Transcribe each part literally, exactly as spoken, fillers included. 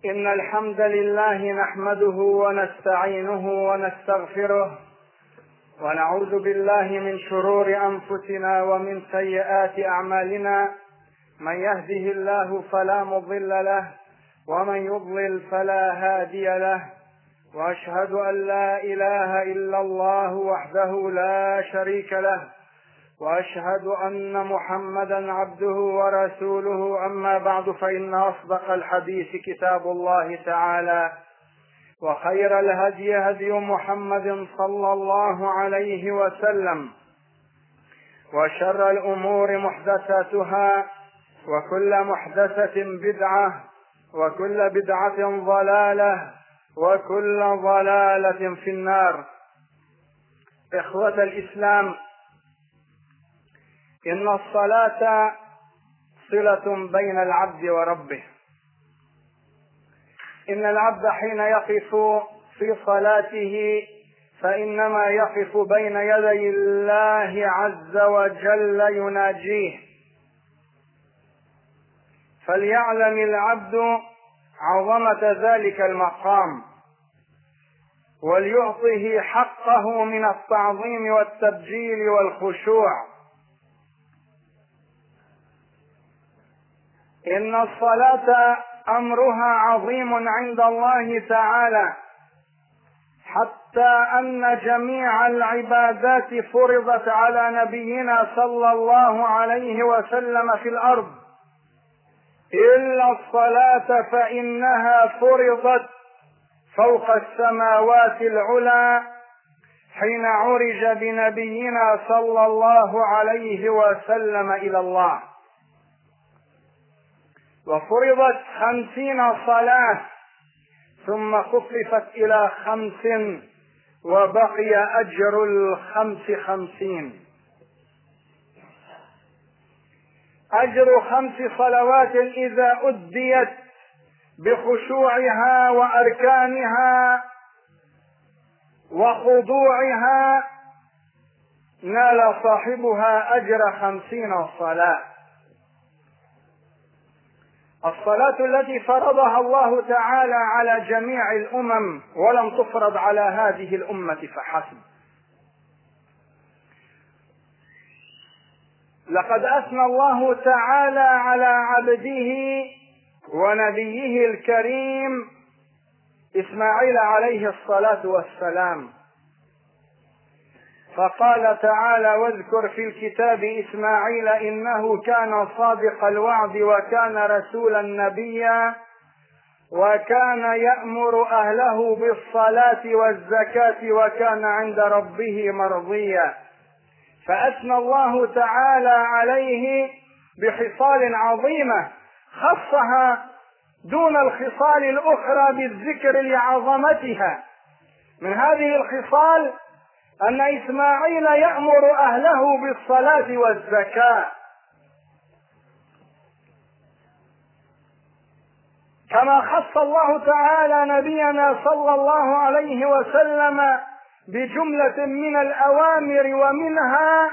إن الحمد لله نحمده ونستعينه ونستغفره ونعوذ بالله من شرور أنفسنا ومن سيئات أعمالنا. من يهده الله فلا مضل له ومن يضلل فلا هادي له، وأشهد أن لا إله إلا الله وحده لا شريك له، وأشهد أن محمدا عبده ورسوله. أما بعد، فإن أصدق الحديث كتاب الله تعالى، وخير الهدي هدي محمد صلى الله عليه وسلم، وشر الأمور محدثاتها، وكل محدثة بدعة، وكل بدعة ضلالة، وكل ضلالة في النار. إخوة الإسلام، إن الصلاة صلة بين العبد وربه. إن العبد حين يقف في صلاته فإنما يقف بين يدي الله عز وجل يناجيه، فليعلم العبد عظمة ذلك المقام، وليعطه حقه من التعظيم والتبجيل والخشوع. إن الصلاة أمرها عظيم عند الله تعالى، حتى أن جميع العبادات فرضت على نبينا صلى الله عليه وسلم في الأرض إلا الصلاة، فإنها فرضت فوق السماوات العلى حين عرج بنبينا صلى الله عليه وسلم إلى الله، وفرضت خمسين صلاة ثم خففت إلى خمس، وبقي أجر الخمس خمسين. أجر خمس صلوات إذا أديت بخشوعها وأركانها وخضوعها نال صاحبها أجر خمسين صلاة. الصلاة التي فرضها الله تعالى على جميع الأمم ولم تفرض على هذه الأمة فحسب. لقد أثنى الله تعالى على عبده ونبيه الكريم إسماعيل عليه الصلاة والسلام، فقال تعالى: واذكر في الكتاب إسماعيل إنه كان صادق الوعد وكان رسولا نبيا وكان يأمر أهله بالصلاة والزكاة وكان عند ربه مرضيا. فأثنى الله تعالى عليه بخصال عظيمة خصها دون الخصال الأخرى بالذكر لعظمتها. من هذه الخصال أن إسماعيل يأمر أهله بالصلاة والزكاة، كما خص الله تعالى نبينا صلى الله عليه وسلم بجملة من الأوامر، ومنها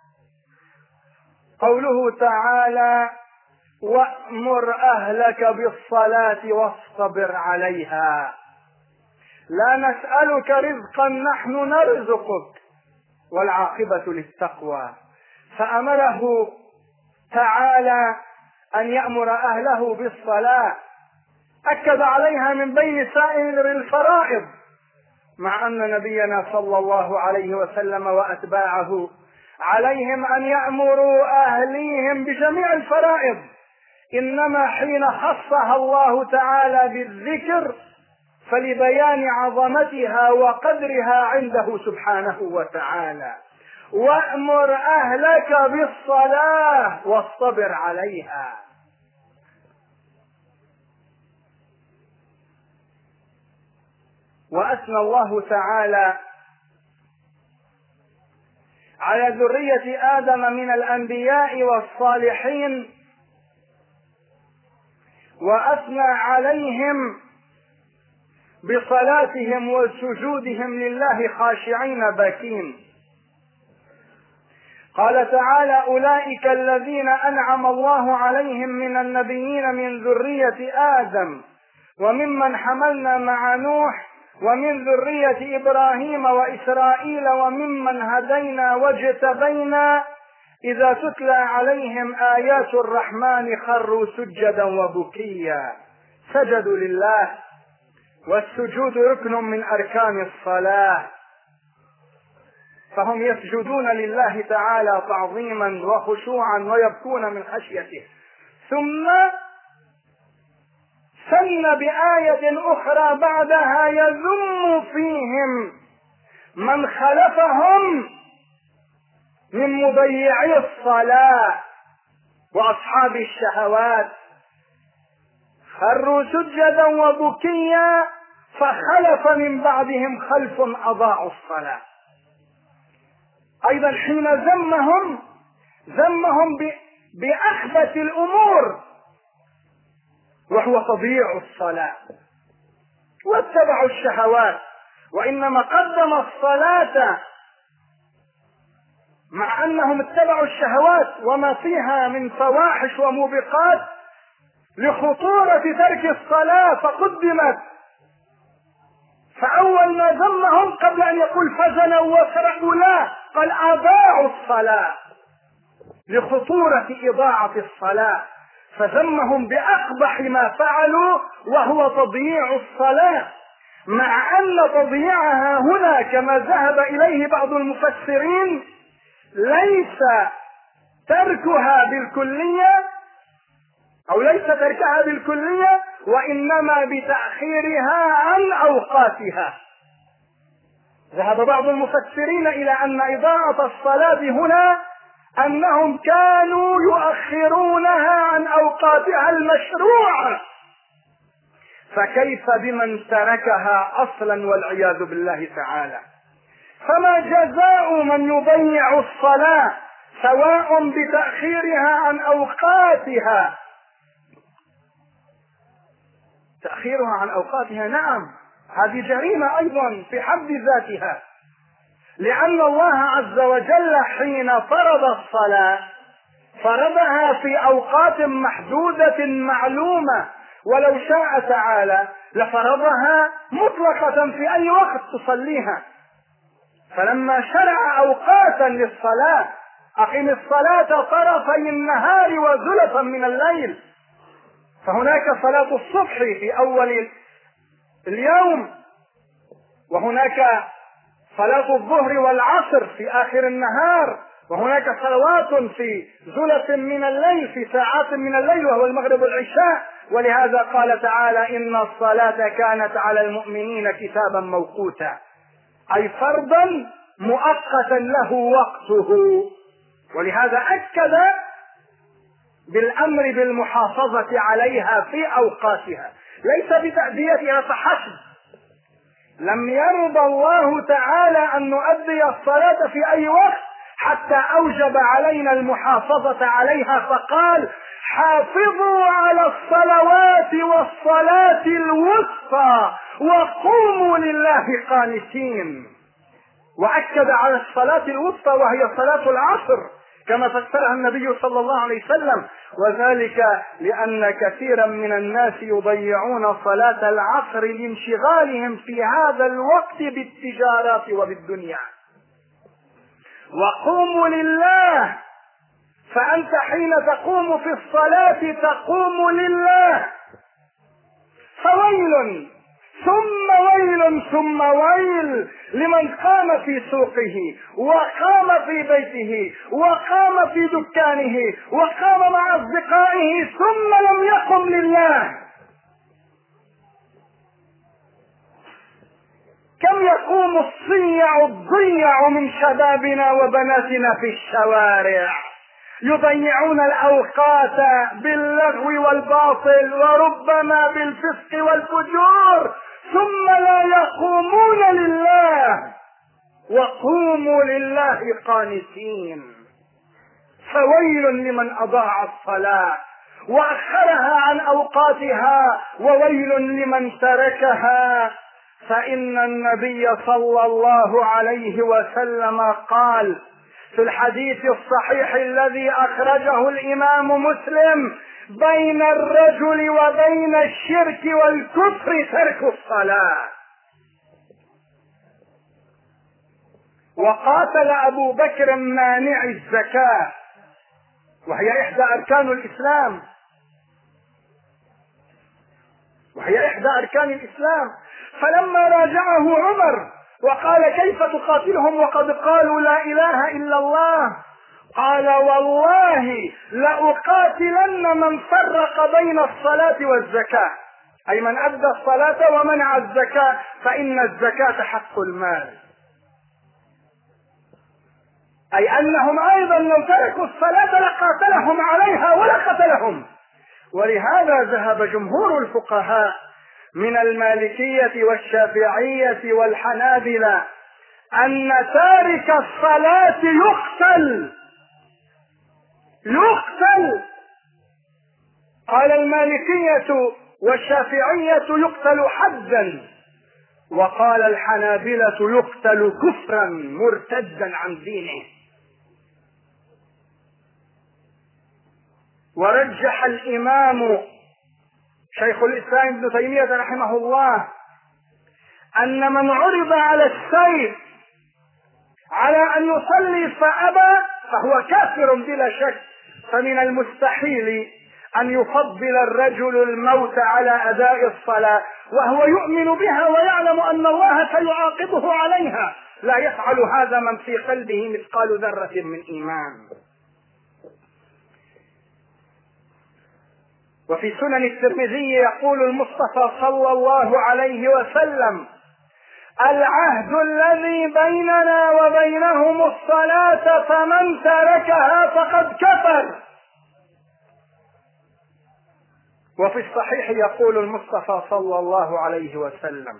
قوله تعالى: وأمر أهلك بالصلاة واصطبر عليها، لا نسألك رزقا نحن نرزقك والعاقبة للتقوى. فأمره تعالى أن يأمر أهله بالصلاة، أكد عليها من بين سائر الفرائض، مع أن نبينا صلى الله عليه وسلم وأتباعه عليهم أن يأمروا أهليهم بجميع الفرائض، إنما حين خصها الله تعالى بالذكر فلبيان عظمتها وقدرها عنده سبحانه وتعالى: وأمر أهلك بالصلاة واصطبر عليها. وأثنى الله تعالى على ذرية آدم من الأنبياء والصالحين، وأثنى عليهم بصلاتهم وسجودهم لله خاشعين باكين. قال تعالى: أولئك الذين أنعم الله عليهم من النبيين من ذرية آدم وممن حملنا مع نوح ومن ذرية إبراهيم وإسرائيل وممن هدينا واجتبينا إذا تتلى عليهم آيات الرحمن خروا سجدا وبكيا. سجدوا لله، والسجود ركن من أركان الصلاة، فهم يسجدون لله تعالى تعظيما وخشوعا ويبكون من خشيته. ثم سن بآية أخرى بعدها يذم فيهم من خلفهم من مضيعي الصلاة وأصحاب الشهوات. خروا سجدا وبكيا فخلف من بعدهم خلف أضاعوا الصلاة. أيضا حين ذمهم ذمهم بأخبث الأمور وهو تضييع الصلاة، واتبعوا الشهوات، وإنما قدم الصلاة مع أنهم اتبعوا الشهوات وما فيها من فواحش وموبقات لخطورة ترك الصلاة فقدمت. فأول ما ذمهم قبل أن يقول فزنوا وسرقوا لا، قال أضاعوا الصلاة لخطورة إضاعة الصلاة، فذمهم بأقبح ما فعلوا وهو تضييع الصلاة، مع أن تضييعها هنا كما ذهب إليه بعض المفسرين ليس تركها بالكلية أو ليس تركها بالكلية، وإنما بتأخيرها عن أوقاتها. ذهب بعض المفسرين إلى أن إضاعة الصلاة هنا أنهم كانوا يؤخرونها عن أوقاتها المشروعة، فكيف بمن تركها أصلا والعياذ بالله تعالى. فما جزاء من يضيع الصلاة سواء بتأخيرها عن أوقاتها. تأخيرها عن أوقاتها نعم هذه جريمة أيضا في حد ذاتها، لأن الله عز وجل حين فرض الصلاة فرضها في أوقات محدودة معلومة، ولو شاء تعالى لفرضها مطلقة في أي وقت تصليها. فلما شرع أوقاتا للصلاة أقم الصلاة طرفي النهار وزلفا من الليل، فهناك صلاة الصبح في أول اليوم، وهناك صلاة الظهر والعصر في آخر النهار، وهناك صلوات في زلف من الليل في ساعات من الليل وهو المغرب والعشاء. ولهذا قال تعالى إن الصلاة كانت على المؤمنين كتابا موقوتا، أي فرضا مؤقتا له وقته. ولهذا أكد بالأمر بالمحافظة عليها في أوقاتها ليس بتأديتها فحسب. لم يرضى الله تعالى أن نؤدي الصلاة في أي وقت حتى أوجب علينا المحافظة عليها، فقال حافظوا على الصلوات والصلاة الوسطى وقوموا لله قانتين. وأكد على الصلاة الوسطى وهي صلاة العصر كما فسرها النبي صلى الله عليه وسلم، وذلك لأن كثيرا من الناس يضيعون صلاة العصر لانشغالهم في هذا الوقت بالتجارات وبالدنيا. وقوموا لله، فأنت حين تقوم في الصلاة تقوم لله. فويل ثم ويل ثم ويل لمن قام في سوقه وقام في بيته وقام في دكانه وقام مع أصدقائه ثم لم يقم لله. كم يقوم الصيع الضيع من شبابنا وبناتنا في الشوارع يضيعون الأوقات باللغو والباطل وربما بالفسق والفجور ثم لا يقومون لله. وقوموا لله قانتين. فويل لمن أضاع الصلاة وأخرها عن أوقاتها وويل لمن تركها. فإن النبي صلى الله عليه وسلم قال في الحديث الصحيح الذي أخرجه الإمام مسلم بين الرجل وبين الشرك والكفر ترك الصلاة. وقاتل أبو بكر مانع الزكاة وهي إحدى أركان الإسلام وهي إحدى أركان الإسلام فلما راجعه عمر وقال كيف تقاتلهم وقد قالوا لا إله إلا الله، قال والله لأقاتلن من فرق بين الصلاة والزكاة، أي من أدى الصلاة ومنع الزكاة، فإن الزكاة حق المال، أي أنهم أيضا لو تركوا الصلاة لقاتلهم عليها ولا قتلهم. ولهذا ذهب جمهور الفقهاء من المالكية والشافعية والحنابلة أن تارك الصلاة يقتل يقتل قال المالكية والشافعية يقتل حدا، وقال الحنابلة يقتل كفرا مرتدا عن دينه. ورجح الإمام شيخ الإسلام ابن تيمية رحمه الله أن من عرض على السيف على أن يصلي فأبى فهو كافر بلا شك، فمن المستحيل أن يفضل الرجل الموت على أداء الصلاة وهو يؤمن بها ويعلم أن الله سيعاقبه عليها. لا يفعل هذا من في قلبه مثقال ذرة من إيمان. وفي سنن الترمذي يقول المصطفى صلى الله عليه وسلم: العهد الذي بيننا وبينهم الصلاة فمن تركها فقد كفر. وفي الصحيح يقول المصطفى صلى الله عليه وسلم: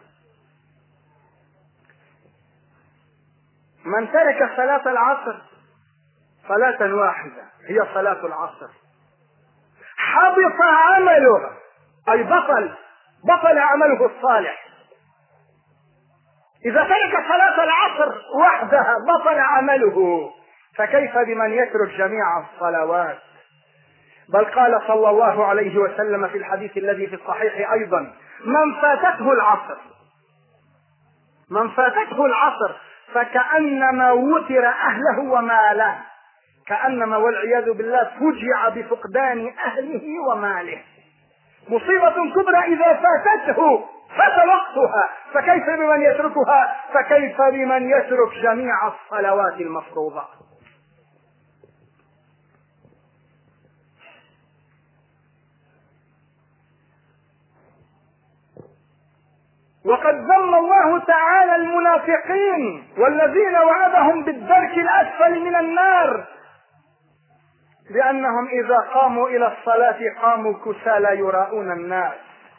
من ترك صلاة العصر صلاة واحدة هي صلاة العصر حبط عمله، أي بطل بطل عمله الصالح. إذا ترك صلاة العصر وحدها بطل عمله، فكيف بمن يترك جميع الصلوات؟ بل قال صلى الله عليه وسلم في الحديث الذي في الصحيح أيضا: من فاتته العصر من فاتته العصر فكأنما وتر أهله وماله، كأنما والعياذ بالله فجع بفقدان أهله وماله. مصيبة كبرى إذا فاتته فات وقتها، فكيف بمن يتركها؟ فكيف بمن يترك جميع الصلوات المفروضة؟ وقد ذم الله تعالى المنافقين والذين وعدهم بالدرك الأسفل من النار، لأنهم إذا قاموا إلى الصلاة قاموا كسالى يراءون الناس،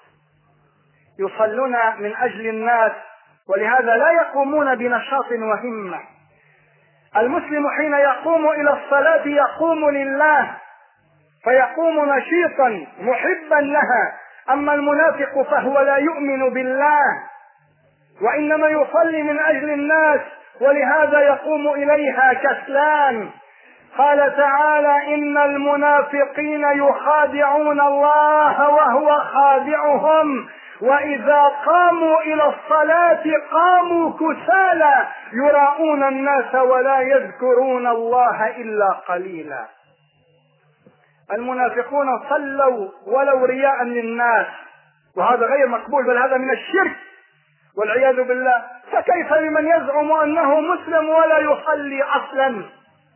يصلون من أجل الناس، ولهذا لا يقومون بنشاط وهمة. المسلم حين يقوم إلى الصلاة يقوم لله، فيقوم نشيطا محبا لها. أما المنافق فهو لا يؤمن بالله وإنما يصلي من أجل الناس، ولهذا يقوم إليها كسلان. قال تعالى: إن المنافقين يخادعون الله وهو خادعهم وإذا قاموا إلى الصلاة قاموا كسالى يراءون الناس ولا يذكرون الله إلا قليلا. المنافقون صلوا ولو رياء للناس، وهذا غير مقبول، بل هذا من الشرك والعياذ بالله. فكيف بمن يزعم أنه مسلم ولا يصلي أصلا؟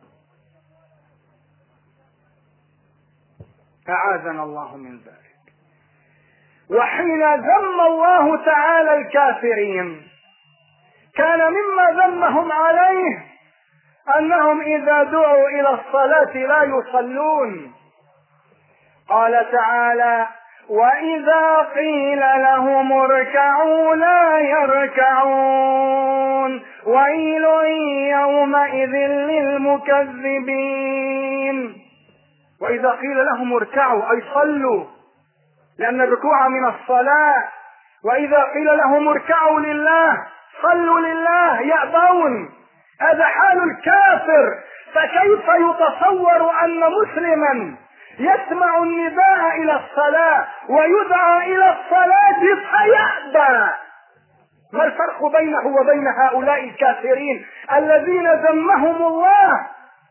أعاذنا الله من ذلك. وحين ذم الله تعالى الكافرين كان مما ذمهم عليه أنهم إذا دعوا إلى الصلاة لا يصلون. قال تعالى: وإذا قيل لهم اركعوا لا يركعون ويل يومئذ للمكذبين. وإذا قيل لهم اركعوا أي صلوا، لأن الركوع من الصلاة. وإذا قيل لهم اركعوا لله صلوا لله يأبون. هذا حال الكافر. فكيف يتصور أن مسلما يسمع النداء إلى الصلاة ويدعى إلى الصلاة فيأبى. ما الفرق بينه وبين هؤلاء الكافرين الذين ذمهم الله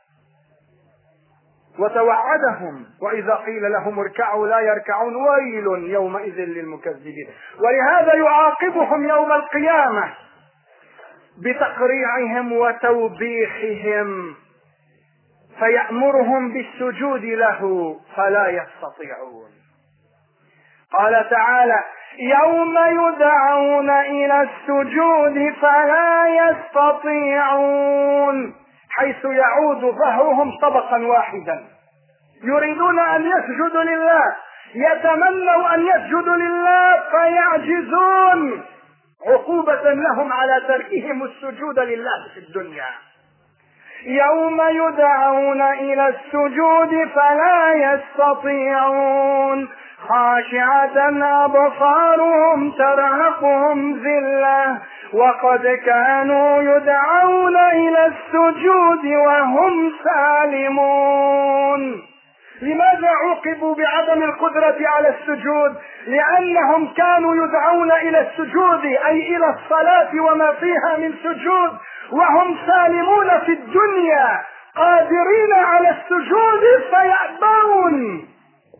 وتوعدهم وإذا قيل لهم اركعوا لا يركعون؟ ويل يومئذ للمكذبين. ولهذا يعاقبهم يوم القيامة بتقريعهم وتوبيخهم، فيأمرهم بالسجود له فلا يستطيعون. قال تعالى: يوم يدعون إلى السجود فلا يستطيعون، حيث يعود ظهرهم طبقا واحدا، يريدون أن يسجدوا لله، يتمنوا أن يسجدوا لله فيعجزون عقوبة لهم على تركهم السجود لله في الدنيا. يوم يدعون إلى السجود فلا يستطيعون، خاشعة أبصارهم ترهقهم ذلة وقد كانوا يدعون إلى السجود وهم سالمون. لماذا عوقبوا بعدم القدرة على السجود؟ لأنهم كانوا يدعون إلى السجود أي إلى الصلاة وما فيها من سجود وهم سالمون في الدنيا قادرين على السجود فيأبون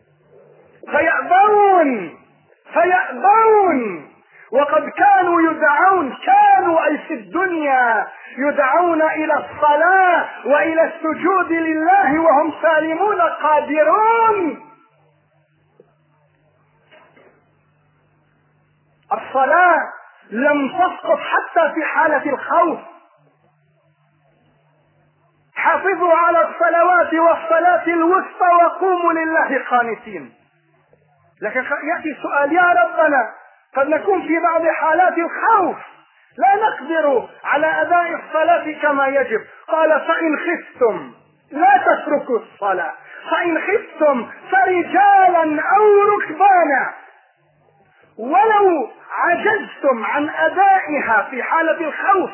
فيأبون فيأبون وقد كانوا يدعون، كانوا أي في الدنيا يدعون إلى الصلاة وإلى السجود لله وهم سالمون قادرون. الصلاة لم تسقط حتى في حالة الخوف. حافظوا على الصلوات والصلاة الوسطى وقوموا لله قانتين. لكن يأتي سؤال: يا ربنا قد نكون في بعض حالات الخوف لا نقدر على أداء الصلاة كما يجب. قال: فإن خفتم لا تتركوا الصلاة، فإن خفتم فرجالا أو ركبانا، ولو عجزتم عن أدائها في حالة الخوف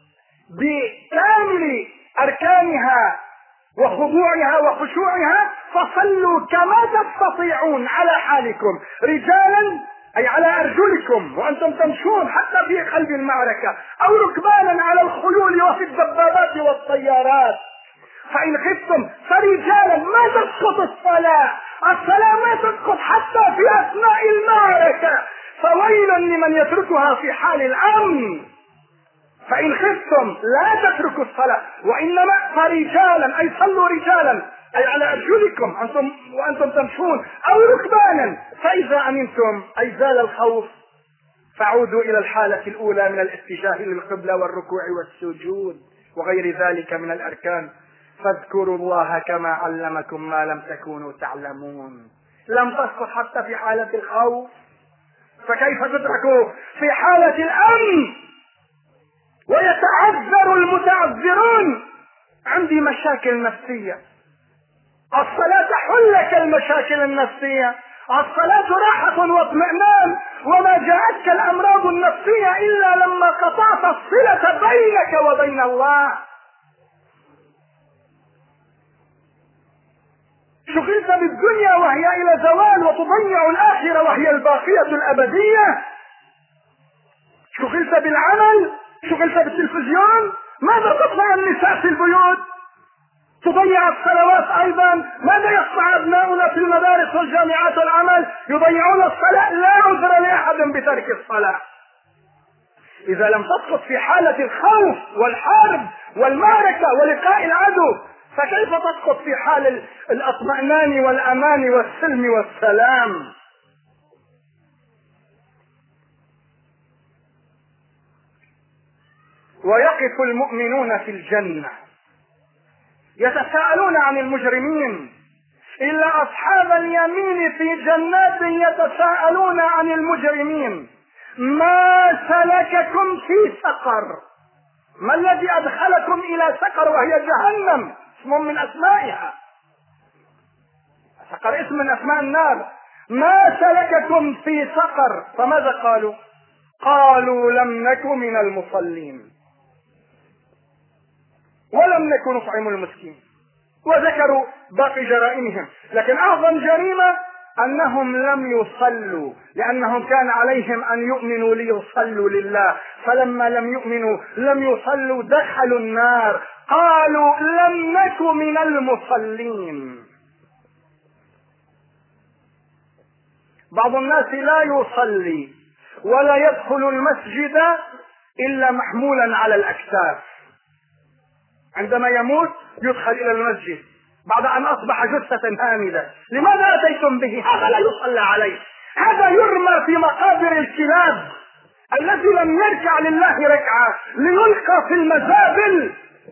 بكامل أركانها وخضوعها وخشوعها فصلوا كما تستطيعون على حالكم، رجالا أي على أرجلكم وأنتم تمشون حتى في قلب المعركة، أو ركبانا على الخيول وفي الدبابات والطيارات. فإن خفتم فرجالا، ما تسقط الصلاة، الصلاة ما تسقط حتى في أثناء المعركة، فويل لمن يتركها في حال الأمن. فإن خفتم لا تتركوا الصلاة، وإنما فرجالا أي صلوا رجالا أي على أرجلكم أنتم وأنتم تمشون، أو ركبانا، فإذا أمنتم أي زال الخوف فعودوا إلى الحالة الأولى من الاتجاه للقبلة والركوع والسجود وغير ذلك من الأركان. فاذكروا الله كما علمكم ما لم تكونوا تعلمون. لم تسقط حتى في حالة الخوف، فكيف تتركوا في حالة الأمن؟ ويتعذر المتعذرون: عندي مشاكل نفسية. الصلاة حلك المشاكل النفسية، الصلاة راحة واطمئنان، وما جاءتك الأمراض النفسية إلا لما قطعت الصلة بينك وبين الله. شغلت بالدنيا وهي إلى زوال وتضيع الآخرة وهي الباقية الأبدية. شغلت بالعمل، شغلت بالتلفزيون، ماذا تصنع النساء في البيوت؟ تضيع الصلوات أيضا. ماذا يصنع أبناؤنا في المدارس والجامعات والعمل؟ يضيعون الصلاة. لا عذر لأحد بترك الصلاة. إذا لم تسقط في حالة الخوف والحرب والمعركة ولقاء العدو، فكيف تسقط في حال الاطمئنان والأمان والسلم والسلام؟ ويقف المؤمنون في الجنة يتساءلون عن المجرمين، إلا أصحاب اليمين في جنات يتساءلون عن المجرمين: ما سلككم في سقر؟ ما الذي أدخلكم إلى سقر وهي جهنم، اسم من أسمائها. سقر اسم من أسماء النار. ما سلككم في سقر؟ فماذا قالوا؟ قالوا لم نك من المصلين ولم نك نطعم المسكين وذكروا باقي جرائمهم، لكن أعظم جريمة أنهم لم يصلوا، لأنهم كان عليهم أن يؤمنوا ليصلوا لله، فلما لم يؤمنوا لم يصلوا دخلوا النار. قالوا لم نك من المصلين. بعض الناس لا يصلي ولا يدخل المسجد إلا محمولا على الأكتاف، عندما يموت يدخل إلى المسجد بعد أن أصبح جثة هامدة. لماذا أتيتم به؟ هذا لا يصلى عليه، هذا يرمى في مقابر الكلاب. الذي لم يركع لله ركعة ليلقى في المزابل.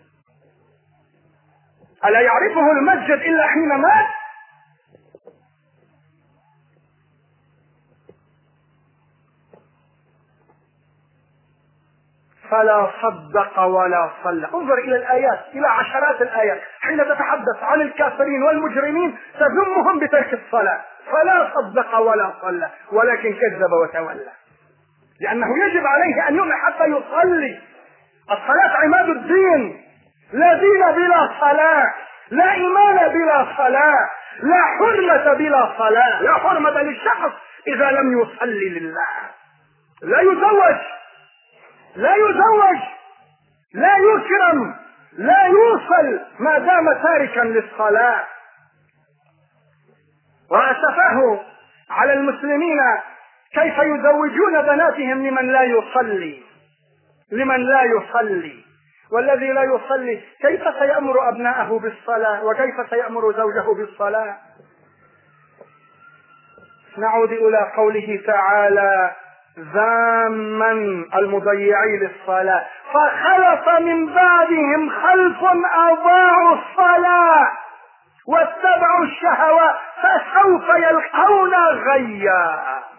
ألا يعرفه المسجد إلا حين مات؟ فلا صدق ولا صلى. انظر إلى الآيات، إلى عشرات الآيات، حين تتحدث عن الكافرين والمجرمين تذمهم بترك الصلاة. فلا صدق ولا صلى ولكن كذب وتولى، لأنه يجب عليه أن يؤمن حتى يصلي. الصلاة عماد الدين. لا دين بلا صلاة، لا إيمان بلا صلاة، لا حرمة بلا صلاة. لا حرمة للشخص إذا لم يصلي لله. لا يزوج، لا يزوج، لا يكرم، لا يوصل ما دام تاركا للصلاة. وأسفه على المسلمين كيف يزوجون بناتهم لمن لا يصلي، لمن لا يصلي. والذي لا يصلي كيف سيأمر أبناءه بالصلاة وكيف سيأمر زوجه بالصلاة؟ نعود إلى قوله تعالى ذاما المضيعي للصلاة: فخلف من بعدهم خلف أضاعوا الصلاة واتبعوا الشهوات فسوف يلقون غيا.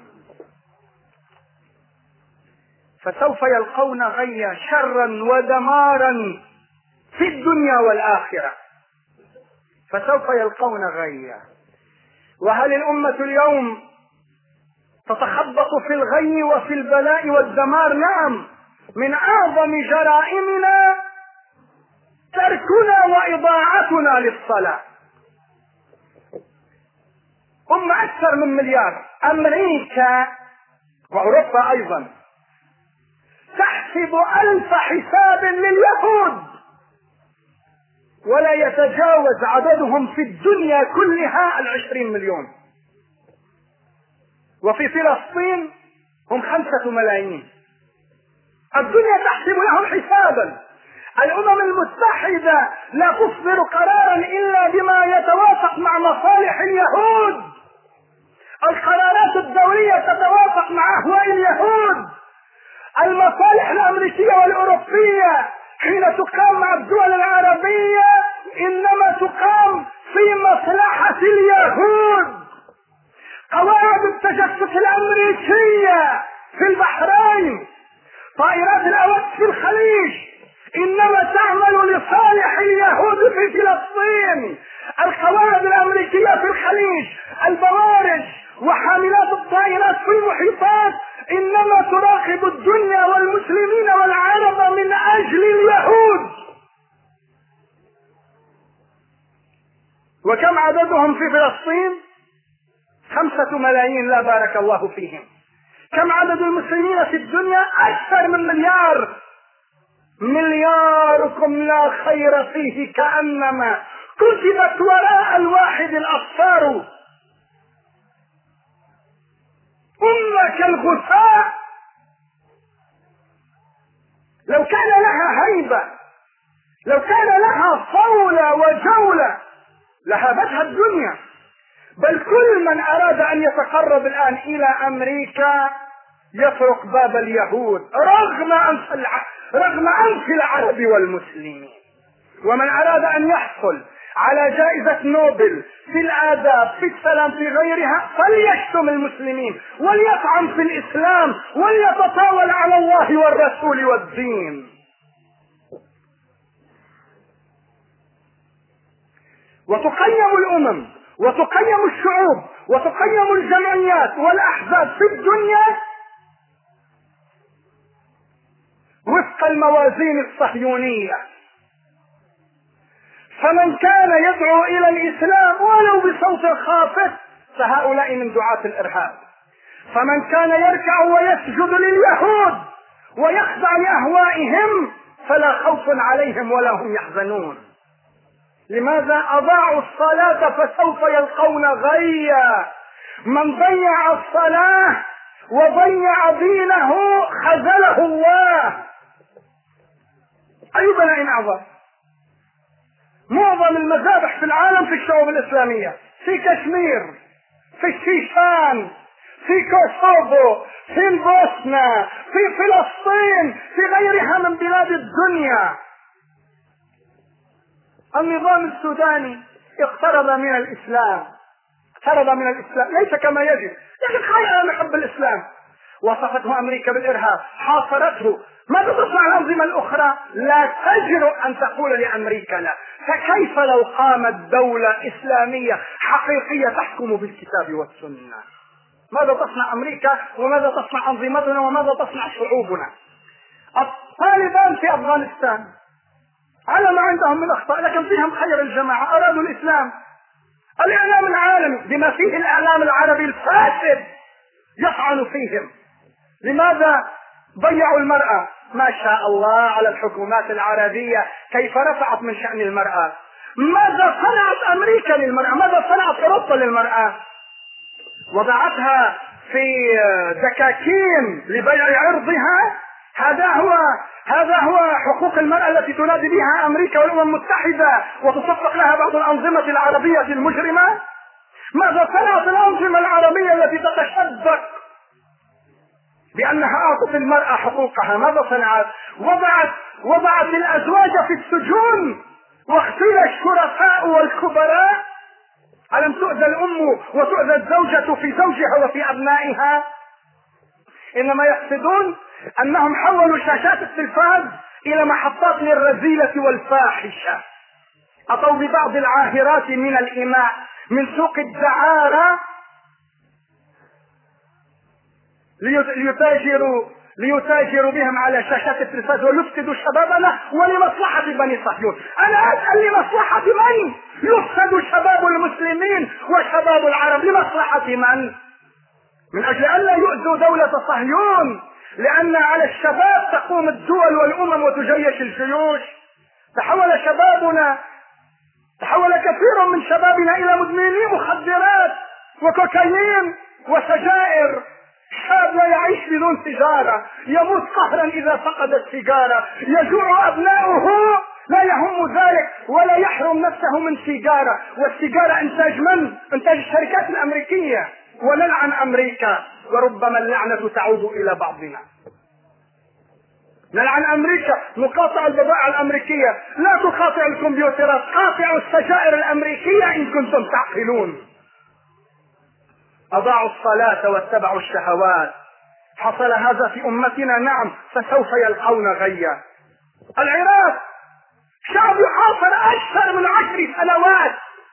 فسوف يلقون غيا، شرا ودمارا في الدنيا والآخرة. فسوف يلقون غيا. وهل الأمة اليوم تتخبط في الغي وفي البلاء والدمار؟ نعم. من أعظم جرائمنا تركنا وإضاعتنا للصلاة. هم أكثر من مليار. أمريكا وأوروبا أيضا تحسب ألف حساب لليهود، ولا يتجاوز عددهم في الدنيا كلها العشرين مليون. وفي فلسطين هم خمسة ملايين. الدنيا تحسب لهم حسابا. الأمم المتحدة لا تصدر قرارا إلا بما يتوافق مع مصالح اليهود. القرارات الدولية تتوافق مع أهواء اليهود. المصالح الأمريكية والأوروبية حين تقام مع الدول العربية إنما تقام في مصلحة اليهود. قواعد التجسس الأمريكية في البحرين، طائرات الأوكس في الخليج، إنما تعمل لصالح اليهود في فلسطين. القواعد الأمريكية في الخليج، البوارج وحاملات الطائرات في المحيطات، إنما تراقب الدنيا والمسلمين والعرب من أجل اليهود. وكم عددهم في فلسطين؟ خمسة ملايين لا بارك الله فيهم. كم عدد المسلمين في الدنيا؟ أكثر من مليار. ملياركم لا خير فيه كأنما كتبت وراء الواحد الأبصار. أمة كالغثاء لو كان لها هيبة، لو كان لها صولة وجولة لهابتها الدنيا. بل كل من أراد أن يتقرب الآن إلى أمريكا يطرق باب اليهود رغم أنف الع... رغم أنف العرب والمسلمين. ومن أراد أن يحصل على جائزة نوبل في الآداب في السلام في غيرها فليشتم المسلمين وليطعن في الإسلام وليتطاول على الله والرسول والدين. وتقيم الأمم وتقيم الشعوب وتقيم الجمعيات والأحزاب في الدنيا وفق الموازين الصهيونية. فمن كان يدعو إلى الإسلام ولو بصوت خافت فهؤلاء من دعاة الإرهاب. فمن كان يركع ويسجد لليهود ويخضع لأهوائهم فلا خوف عليهم ولا هم يحزنون. لماذا؟ أضاعوا الصلاة فسوف يلقون غيا. من ضيع الصلاة وضيع دينه خذله الله. أي بلاء أعظم. معظم المذابح في العالم في الشعوب الإسلامية، في كشمير، في الشيشان، في كوسوفو، في البوسنة، في فلسطين، في غيرها من بلاد الدنيا. النظام السوداني اقترب من الإسلام، اقترب من الإسلام ليس كما يجب، لكن خير محب الإسلام. وصفته أمريكا بالإرهاب، حاصرته. ماذا تصنع الأنظمة الأخرى؟ لا تجرؤ أن تقول لأمريكا لا. فكيف لو قامت دولة إسلامية حقيقية تحكم بالكتاب والسنة؟ ماذا تصنع أمريكا؟ وماذا تصنع أنظمتنا؟ وماذا تصنع شعوبنا؟ الطالبان في أفغانستان على ما عندهم من أخطاء، لكن فيهم خير الجماعة، أرادوا الإسلام. الإعلام العالمي بما فيه الإعلام العربي الفاسد يطعن فيهم. لماذا؟ ضيعوا المرأة. ما شاء الله على الحكومات العربية كيف رفعت من شأن المرأة. ماذا صنعت أمريكا للمرأة؟ ماذا صنعت أوروبا للمرأة؟ وضعتها في دكاكين لبيع عرضها. هذا هو هذا هو حقوق المرأة التي تنادي بها أمريكا والأمم المتحدة وتصفق لها بعض الأنظمة العربية المجرمة. ماذا صنعت الأنظمة العربية التي تتشبك بأنها أعطت المرأة حقوقها؟ ماذا صنعت؟ وضعت وضعت الأزواج في السجون واغتيل الشرفاء والكبراء. ألم تؤذى الأم وتؤذى الزوجة في زوجها وفي أبنائها؟ إنما يقصدون أنهم حولوا شاشات التلفاز إلى محطات للرذيلة والفاحشة. أتوا ببعض العاهرات من الإماء من سوق الدعارة ليتاجروا ليتاجروا بهم على شاشات التلفاز ويفسدوا شبابنا ولمصلحة بني صهيون. أنا أسأل لمصلحة من يفسد شباب المسلمين وشباب العرب؟ لمصلحة من؟ من أجل أن لا يؤذوا دولة صهيون، لأن على الشباب تقوم الدول والأمم وتجيش الجيوش. تحول شبابنا تحول كثير من شبابنا إلى مدمني مخدرات وكوكايين وسجائر. شاب لا يعيش بدون سيجارة، يموت قهرا إذا فقد السيجارة، يجوع أبناؤه لا يهم ذلك ولا يحرم نفسه من سيجارة. والسيجارة إنتاج من؟ إنتاج الشركات الأمريكية. ونلعن أمريكا وربما اللعنة تعود إلى بعضنا. نلعن أمريكا، نقاطع البضائع الأمريكية. لا تقاطع الكمبيوترات، قاطعوا السجائر الأمريكية إن كنتم تعقلون. أضاعوا الصلاة واتبعوا الشهوات. حصل هذا في أمتنا، نعم، فسوف يلقون غيا. العراق شعب يحاصر أكثر من عشر سنوات.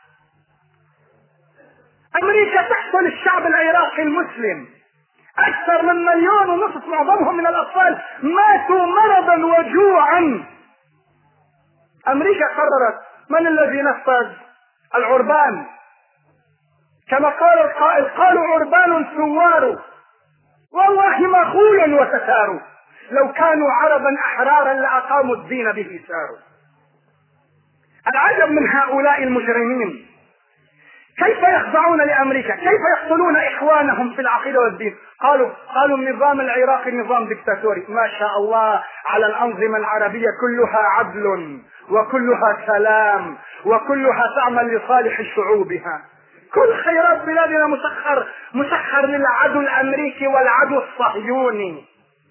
أمريكا تحصل الشعب العراقي المسلم. أكثر من مليون ونصف معظمهم من الأطفال ماتوا مرضا وجوعا. أمريكا قررت من الذي نفذ؟ العربان. كما قال القائل: قالوا عربان ثوار والله مخول وتساروا، لو كانوا عربا أحرارا لأقاموا الدين به ساروا. العجب من هؤلاء المجرمين، كيف يخضعون لأمريكا؟ كيف يقتلون إخوانهم في العقيدة والدين؟ قالوا قالوا النظام العراقي نظام ديكتاتوري. ما شاء الله على الأنظمة العربية، كلها عدل وكلها سلام وكلها تعمل لصالح شعوبها. كل خيرات بلادنا مسخر مسخر للعدو الأمريكي والعدو الصهيوني.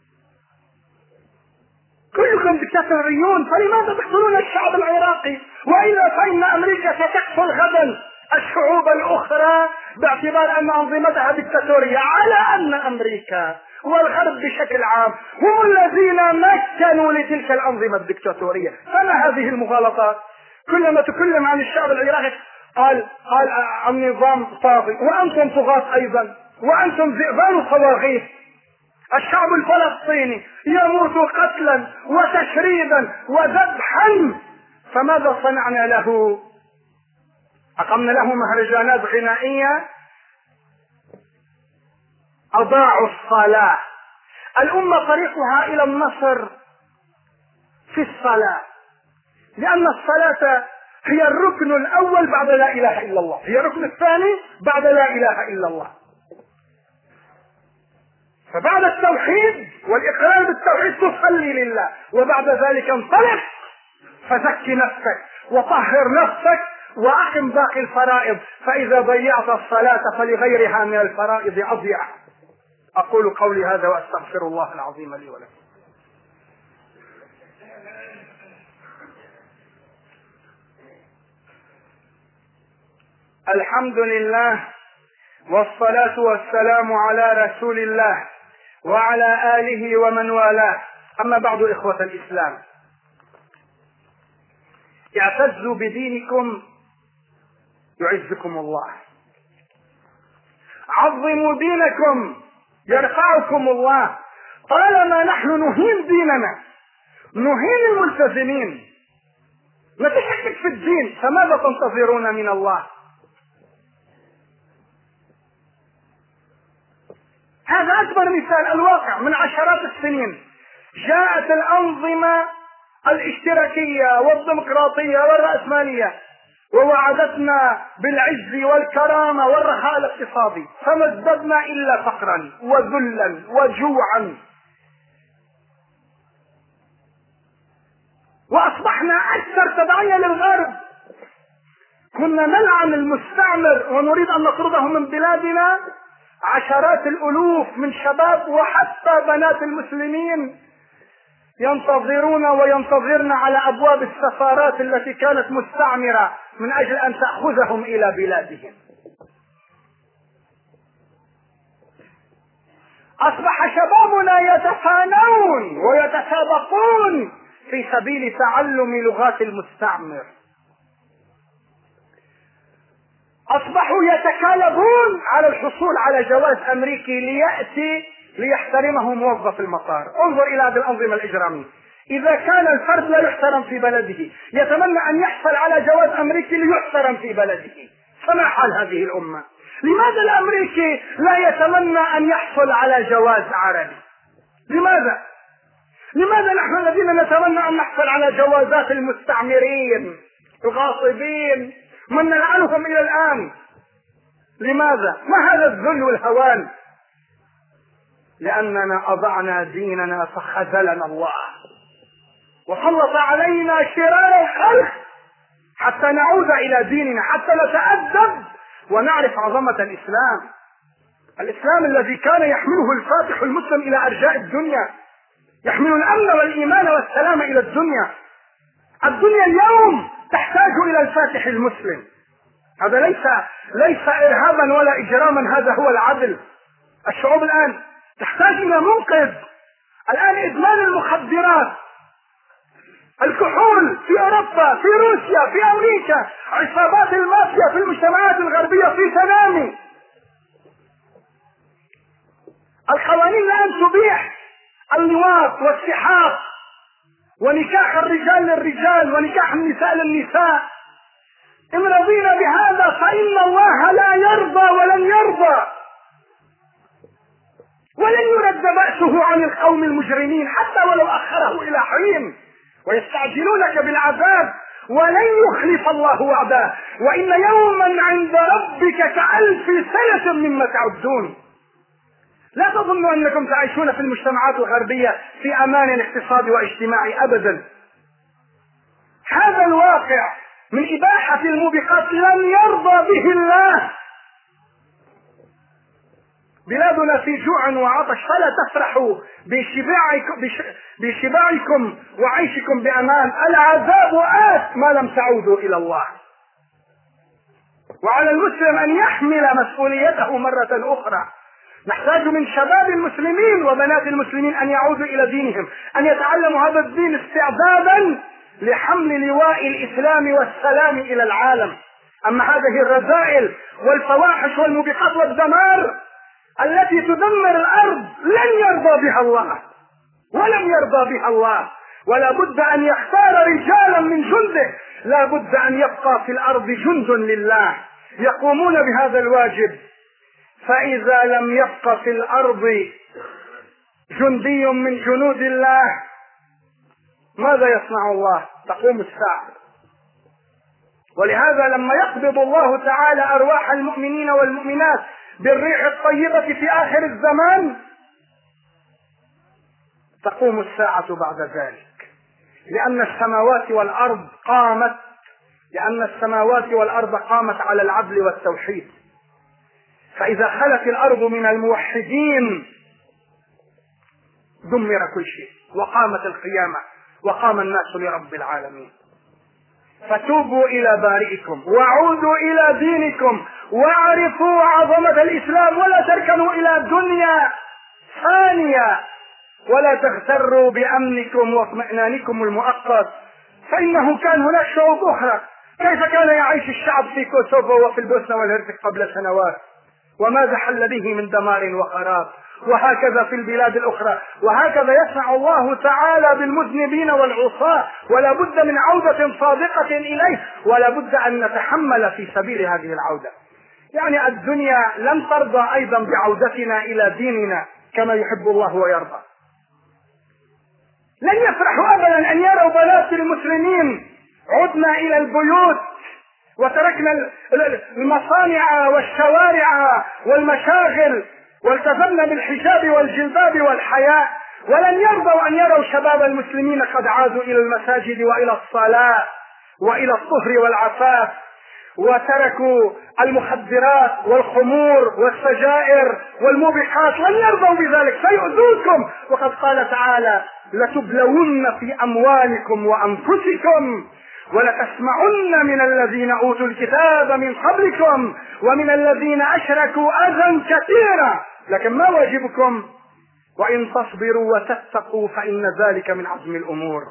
كلكم ديكتاتوريون، فلماذا تقتلون الشعب العراقي؟ وإلا فإن أمريكا ستقتل غدا الشعوب الأخرى باعتبار أن أنظمتها ديكتاتورية، على أن أمريكا والغرب بشكل عام هم الذين مكنوا لتلك الأنظمة الديكتاتورية. فما هذه المغالطات؟ كلما تكلم عن الشعب العراقي قال قال النظام طاغي، وأنتم طغاة أيضا، وأنتم ذئبان صواغيث. الشعب الفلسطيني يموت قتلا وتشريدا وذبحا فماذا صنعنا له؟ أقمنا له مهرجانات غنائية، أضاعوا الصلاة. الأمة طريقها إلى النصر في الصلاة، لأن الصلاة هي الركن الأول بعد لا إله إلا الله، هي الركن الثاني بعد لا إله إلا الله. فبعد التوحيد والإقرار بالتوحيد تصلي لله، وبعد ذلك انطلق فزك نفسك وطهر نفسك وأقم باقي الفرائض، فإذا ضيعت الصلاة فلغيرها من الفرائض أضيع. أقول قولي هذا وأستغفر الله العظيم لي ولكم. الحمد لله والصلاة والسلام على رسول الله وعلى آله ومن والاه، أما بعد إخوة الإسلام، اعتزوا بدينكم يعزكم الله، عظموا دينكم يرفعكم الله. طالما نحن نهين ديننا، نهين الملتزمين، نتشكك في الدين، فماذا تنتظرون من الله؟ هذا أكبر مثال. الواقع من عشرات السنين جاءت الأنظمة الاشتراكية والديمقراطية والرأسمالية ووعدتنا بالعز والكرامة والرخاء الاقتصادي، فما ازددنا إلا فقرا وذلا وجوعا، وأصبحنا أكثر تبعية للغرب. كنا نلعن المستعمر ونريد أن نطرده من بلادنا، عشرات الألوف من شباب وحتى بنات المسلمين ينتظرون وينتظرن على أبواب السفارات التي كانت مستعمرة من أجل أن تأخذهم إلى بلادهم. أصبح شبابنا يتفانون ويتسابقون في سبيل تعلم لغات المستعمر، أصبحوا يتكالبون على الحصول على جواز أمريكي ليأتي ليحترمه موظف المطار. انظر إلى هذه الأنظمة الإجرامية. إذا كان الفرد لا يحترم في بلده يتمنى أن يحصل على جواز أمريكي ليحترم في بلده، فما حال هذه الأمة؟ لماذا الأمريكي لا يتمنى أن يحصل على جواز عربي؟ لماذا؟ لماذا نحن الذين نتمنى أن نحصل على جوازات المستعمرين الغاصبين من نلعنهم إلى الآن؟ لماذا؟ ما هذا الذل والهوان؟ لأننا أضعنا ديننا فخذلنا الله وسلط علينا شرار الخلق حتى نعود إلى ديننا، حتى نتأدب ونعرف عظمة الإسلام. الإسلام الذي كان يحمله الفاتح المسلم إلى أرجاء الدنيا، يحمل الأمن والإيمان والسلام إلى الدنيا. الدنيا اليوم تحتاج إلى الفاتح المسلم. هذا ليس ليس إرهابا ولا إجراما، هذا هو العدل. الشعوب الآن تحتاج إلى منقذ. الآن إدمان المخدرات، الكحول في أوروبا، في روسيا، في أمريكا، عصابات المافيا في المجتمعات الغربية في تنامي. القوانين الآن تبيح اللواط والسحاق ونكاح الرجال للرجال ونكاح النساء للنساء. إن رضينا بهذا فإن الله لا يرضى ولن يرضى، ولن يرد بأسه عن القوم المجرمين حتى ولو أخره إلى حين. ويستعجلونك بالعذاب ولن يخلف الله وعده، وإن يوما عند ربك كألف سنة مما تعدون. لا تظنوا أنكم تعيشون في المجتمعات الغربية في أمان اقتصادي واجتماعي أبدا. هذا الواقع من إباحة الموبقات لن يرضى به الله. بلادنا في جوع وعطش، فلا تفرحوا بشباعكم, بشباعكم وعيشكم بأمان. العذاب آت ما لم تعودوا إلى الله. وعلى المسلم أن يحمل مسؤوليته مرة أخرى. نحتاج من شباب المسلمين وبنات المسلمين أن يعودوا إلى دينهم، أن يتعلموا هذا الدين استعدادا لحمل لواء الإسلام والسلام إلى العالم. أما هذه الرذائل والفواحش والموبقات والدمار التي تدمر الأرض لن يرضى بها الله، ولم يرضى بها الله. ولا بد أن يختار رجالا من جنده. لا بد أن يبقى في الأرض جند لله يقومون بهذا الواجب. فإذا لم يبق في الأرض جندي من جنود الله ماذا يصنع الله؟ تقوم الساعة. ولهذا لما يقبض الله تعالى أرواح المؤمنين والمؤمنات بالريح الطيبة في آخر الزمان تقوم الساعة بعد ذلك، لأن السماوات والأرض قامت لأن السماوات والأرض قامت على العدل والتوحيد. فإذا خلت الأرض من الموحدين دمر كل شيء وقامت القيامة وقام الناس لرب العالمين. فتوبوا إلى بارئكم وعودوا إلى دينكم واعرفوا عظمة الإسلام، ولا تركنوا إلى دنيا ثانية، ولا تغتروا بأمنكم واطمئنانكم المؤقت، فإنه كان هناك شعوب أخرى. كيف كان يعيش الشعب في كوسوفو وفي البوسنة والهرسك قبل سنوات، وماذا حل به من دمار وخراب؟ وهكذا في البلاد الأخرى، وهكذا يصنع الله تعالى بالمذنبين والعصاة. ولا بد من عودة صادقة إليه، ولا بد أن نتحمل في سبيل هذه العودة. يعني الدنيا لن ترضى أيضا بعودتنا إلى ديننا كما يحب الله ويرضى. لن يفرحوا أبدا أن يروا بنات المسلمين عدنا إلى البيوت وتركنا المصانع والشوارع والمشاغل والتزمنا بالحجاب والجلباب والحياء. ولن يرضوا أن يروا شباب المسلمين قد عادوا إلى المساجد وإلى الصلاة وإلى الطهر والعفاف، وتركوا المخدرات والخمور والسجائر والموبقات. لن يرضوا بذلك، سيؤذوكم. وقد قال تعالى: لتبلون في أموالكم وأنفسكم ولتسمعن من الذين أوتوا الكتاب من قبلكم ومن الذين أشركوا أذى كثيرا، لكن ما واجبكم؟ وإن تصبروا وتتقوا فإن ذلك من عزم الأمور.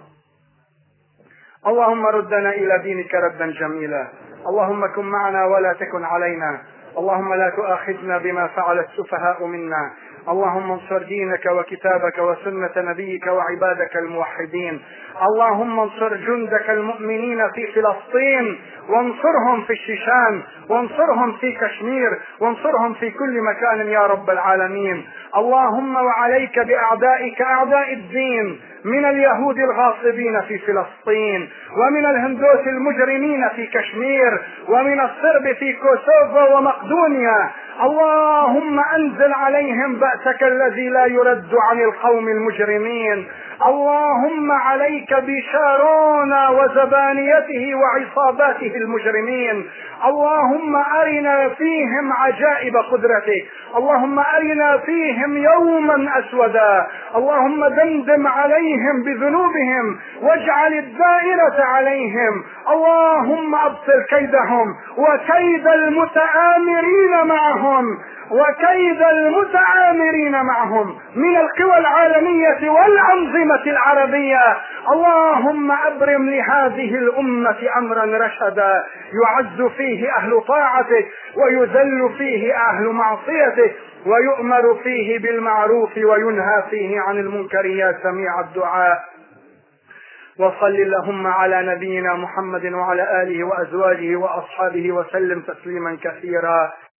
اللهم ردنا إلى دينك ردا جميلا، اللهم كن معنا ولا تكن علينا، اللهم لا تؤاخذنا بما فعل السفهاء منا، اللهم انصر دينك وكتابك وسنة نبيك وعبادك الموحدين، اللهم انصر جندك المؤمنين في فلسطين، وانصرهم في الشيشان، وانصرهم في كشمير، وانصرهم في كل مكان يا رب العالمين. اللهم وعليك بأعدائك أعداء الدين من اليهود الغاصبين في فلسطين، ومن الهندوس المجرمين في كشمير، ومن الصرب في كوسوفو ومقدونيا. اللهم أنزل عليهم بأسك الذي لا يرد عن القوم المجرمين. اللهم عليك بشارون وزبانيته وعصاباته المجرمين. اللهم أرنا فيهم عجائب قدرتك، اللهم أرنا فيهم يوما أسودا، اللهم دمدم عليهم بذنوبهم واجعل الدائرة عليهم. اللهم أبطل كيدهم وكيد المتآمرين معهم وكيد المتآمرين معهم من القوى العالمية والأنظمة العربية. اللهم أبرم لهذه الأمة أمرا رشدا يعز فيه أهل طاعتك ويذل فيه أهل معصيتك، ويؤمر فيه بالمعروف وينهى فيه عن المنكر يا سميع الدعاء. وصل اللهم على نبينا محمد وعلى آله وأزواجه وأصحابه وسلم تسليما كثيرا.